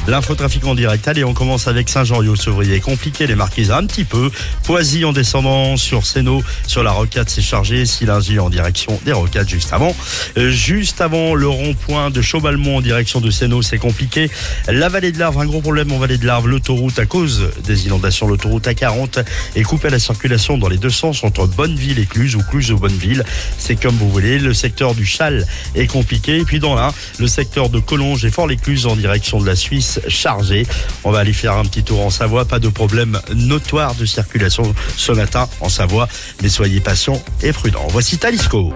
L'infotrafic en direct. Allez, on commence avec Saint-Jean-Rieux-Sevrier. Compliqué, les Marquises un petit peu. Poisy en descendant sur Sénaux, sur la rocade, c'est chargé. Silingy en direction des rocades juste avant. Juste avant le rond-point de Chaubalmont en direction de Sénaux, c'est compliqué. La vallée de l'Arve, un gros problème en vallée de l'Arve. L'autoroute, à cause des inondations, l'autoroute A40 est coupée à la circulation dans les deux sens entre Bonneville et Cluses ou Cluses ou Bonneville. C'est comme vous voulez. Le secteur du Chal est compliqué. Et puis dans l'Ain, le secteur de Collonges et Fort-les-Cluses en direction de la Suisse chargé. On va aller faire un petit tour en Savoie. Pas de problème notoire de circulation ce matin en Savoie. Mais soyez patients et prudents. Voici Talisco.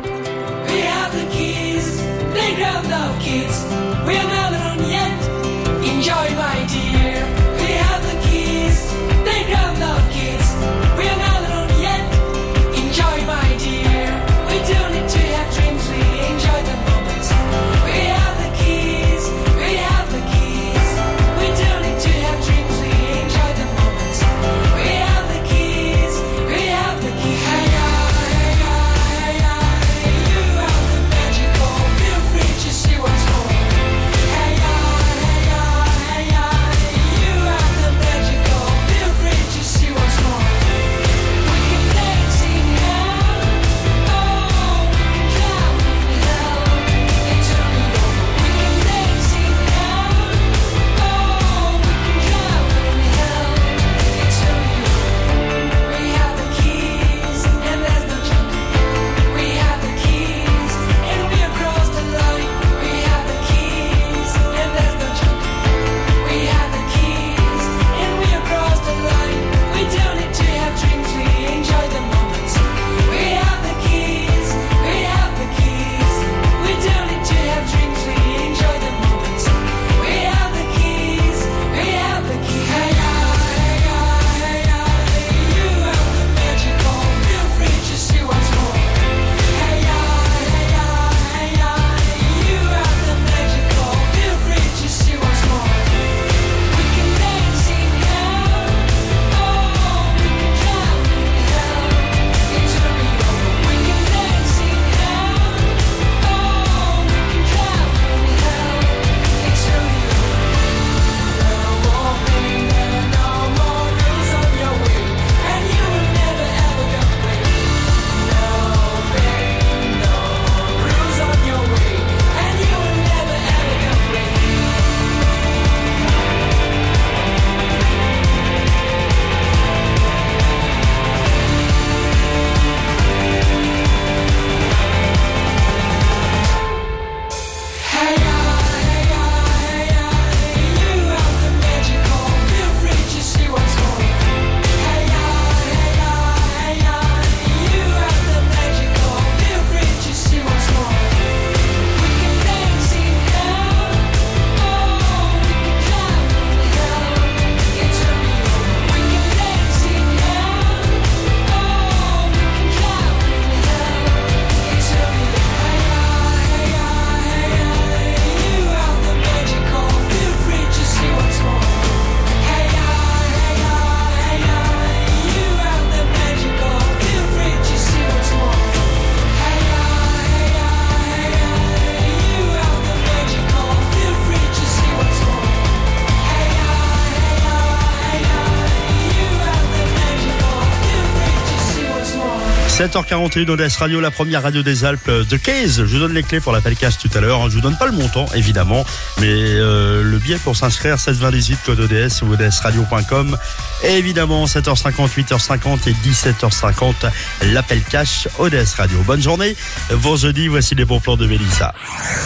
« 7h41, ODS Radio, la première radio des Alpes de Case. Je vous donne les clés pour l'appel cash tout à l'heure. Je vous donne pas le montant, évidemment, mais le billet pour s'inscrire, 72018, code ODS ou odsradio.com. Et évidemment, 7h50, 8h50 et 17h50, l'appel cash ODS Radio. Bonne journée. Vendredi, voici les bons plans de Mélissa.